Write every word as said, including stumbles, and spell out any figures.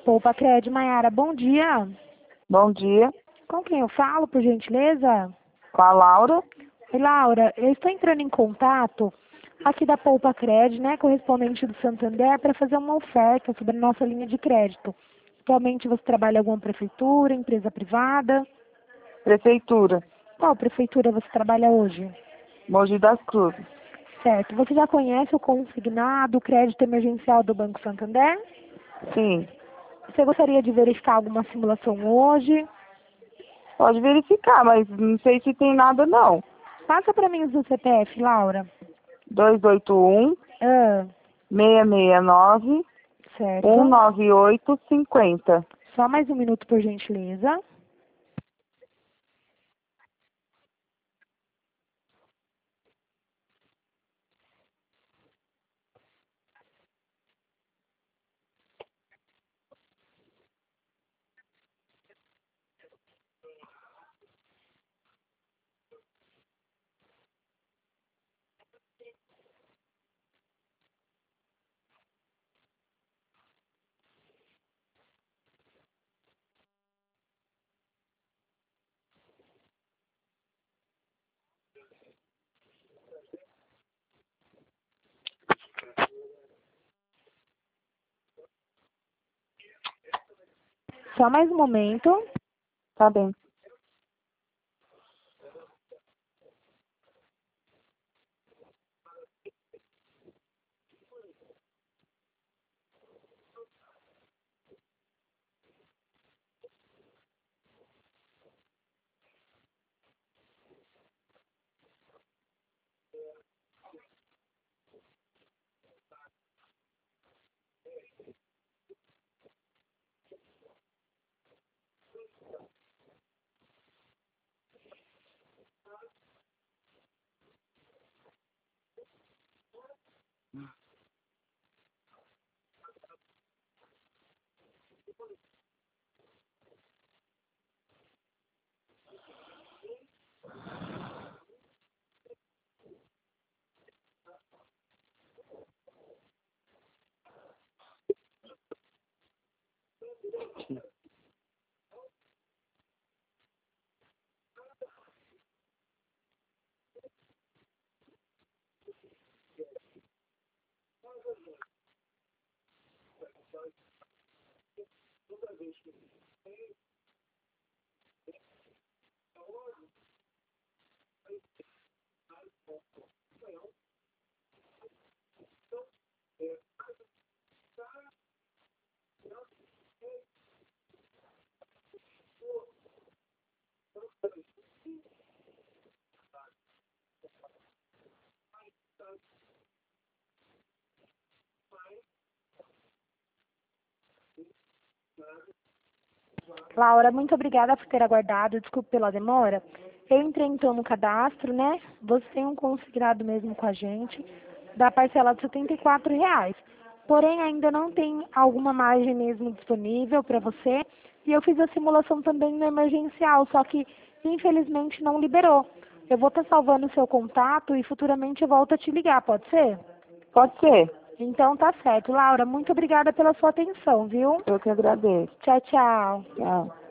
Poupa Cred, Maiara, bom dia. Bom dia, Com quem eu falo, por gentileza? com a Laura. Oi, Laura, eu estou entrando em contato aqui da Poupa Cred, né, correspondente do Santander, para fazer uma oferta sobre a nossa linha de crédito. Atualmente você trabalha em alguma prefeitura, empresa privada? Prefeitura, Qual prefeitura você trabalha hoje? Mogi das Cruzes. Certo. Você já conhece o consignado, o crédito emergencial do Banco Santander? Sim, Você gostaria de verificar alguma simulação hoje? pode verificar, mas não sei se tem nada não. Passa para mim o seu C P F, Laura. dois oito um, Ah, seis seis nove, um certo. nove oito cinco zero. Só mais um minuto, por gentileza. Só mais um momento. Tá bem. Laura, muito obrigada por ter aguardado. Desculpe pela demora. Eu entrei então no cadastro, né? Você tem um consignado mesmo com a gente, da parcela de setenta e quatro reais. Porém, ainda não tem alguma margem mesmo disponível para você. E eu fiz a simulação também no emergencial, só que infelizmente não liberou. Eu vou estar salvando o seu contato e futuramente eu volto a te ligar, pode ser? Pode ser. Então tá certo. Laura, muito obrigada pela sua atenção, viu? Eu que agradeço. Tchau, tchau. Tchau.